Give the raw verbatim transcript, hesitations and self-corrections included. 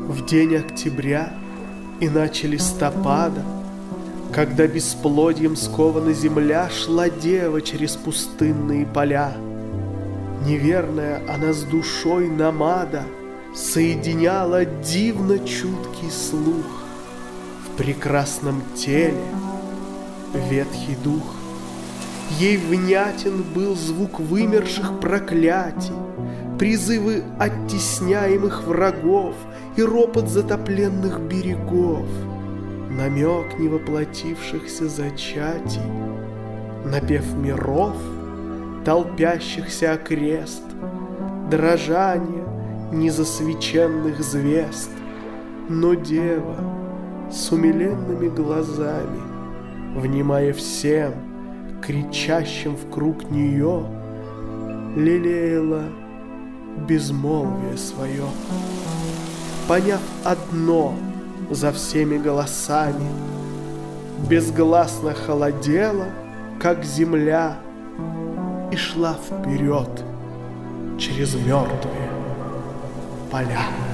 В день октября, иначе листопада, когда бесплодьем скована земля, шла дева через пустынные поля. Неверная она с душой намада соединяла дивно чуткий слух. В прекрасном теле ветхий дух. Ей внятен был звук вымерших проклятий, призывы оттесняемых врагов и ропот затопленных берегов, намек невоплотившихся зачатий, напев миров, толпящихся окрест, дрожание незасвеченных звезд. Но дева с умиленными глазами, внимая всем, кричащим в круг нее, лелеяла безмолвие свое. Поняв одно за всеми голосами, безгласно холодела, как земля, и шла вперед через мертвые поля.